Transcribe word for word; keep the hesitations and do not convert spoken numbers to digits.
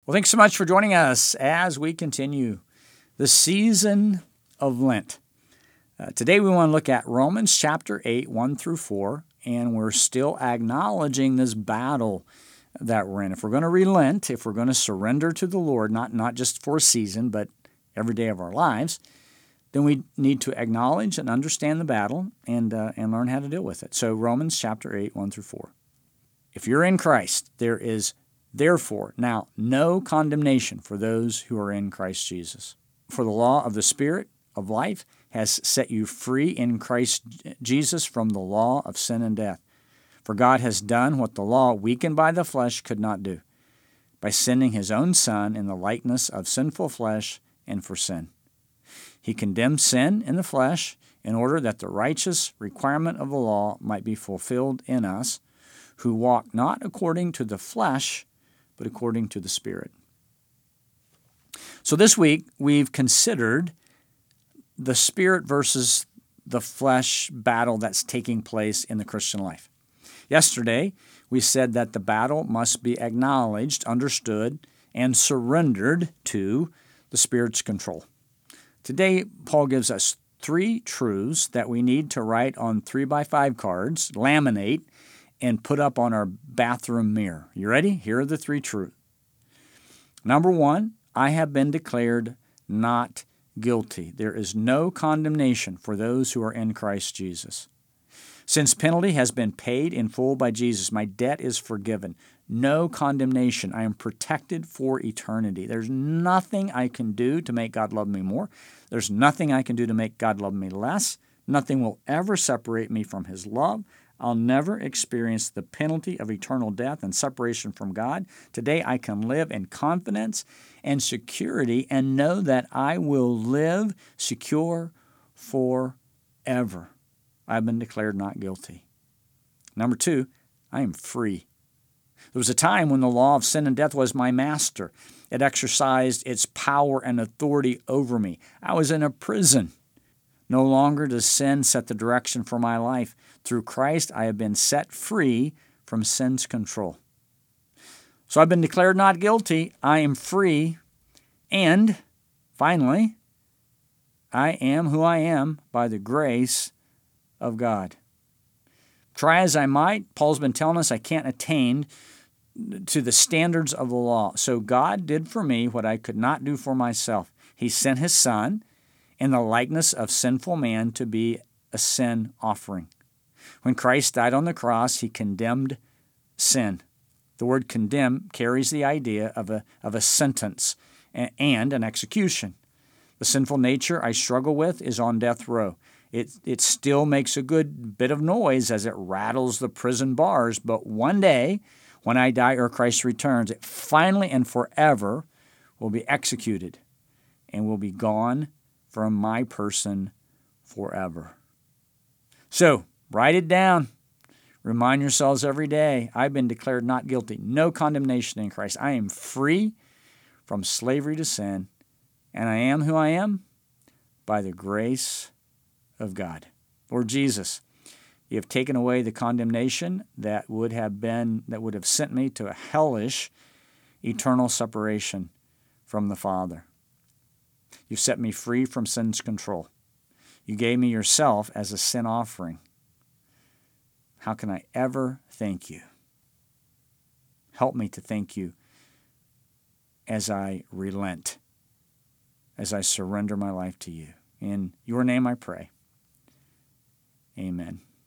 Well, thanks so much for joining us as we continue the season of Lent. Uh, today we want to look at Romans chapter eight, one through four, and we're still acknowledging this battle that we're in. If we're going to relent, if we're going to surrender to the Lord, not, not just for a season, but every day of our lives, then we need to acknowledge and understand the battle and, uh, and learn how to deal with it. So Romans chapter eight, one through four. If you're in Christ, there is therefore now no condemnation for those who are in Christ Jesus. For the law of the Spirit of life has set you free in Christ Jesus from the law of sin and death. For God has done what the law, weakened by the flesh, could not do, by sending his own Son in the likeness of sinful flesh and for sin. He condemned sin in the flesh in order that the righteous requirement of the law might be fulfilled in us, who walk not according to the flesh, but according to the Spirit. So this week, we've considered the Spirit versus the flesh battle that's taking place in the Christian life. Yesterday, we said that the battle must be acknowledged, understood, and surrendered to the Spirit's control. Today, Paul gives us three truths that we need to write on three by five cards, laminate, and put up on our bathroom mirror. You ready? Here are the three truths. Number one, I have been declared not guilty. There is no condemnation for those who are in Christ Jesus. Since penalty has been paid in full by Jesus, my debt is forgiven. No condemnation. I am protected for eternity. There's nothing I can do to make God love me more. There's nothing I can do to make God love me less. Nothing will ever separate me from his love. I'll never experience the penalty of eternal death and separation from God. Today I can live in confidence and security and know that I will live secure forever. I've been declared not guilty. Number two, I am free. There was a time when the law of sin and death was my master. It exercised its power and authority over me. I was in a prison. No longer does sin set the direction for my life. Through Christ, I have been set free from sin's control. So I've been declared not guilty. I am free. And finally, I am who I am by the grace of God. Try as I might, Paul's been telling us I can't attain to the standards of the law. So God did for me what I could not do for myself. He sent his Son in the likeness of sinful man to be a sin offering. When Christ died on the cross, he condemned sin. The word condemn carries the idea of a, of a sentence and an execution. The sinful nature I struggle with is on death row. It, it still makes a good bit of noise as it rattles the prison bars, but one day, when I die or Christ returns, it finally and forever will be executed and will be gone from my person forever. So, write it down. Remind yourselves every day, I've been declared not guilty. No condemnation in Christ. I am free from slavery to sin, and I am who I am by the grace of God. Lord Jesus, you have taken away the condemnation that would have been, that would have sent me to a hellish eternal separation from the Father. You set me free from sin's control. You gave me yourself as a sin offering. How can I ever thank you? Help me to thank you as I relent, as I surrender my life to you. In your name I pray. Amen.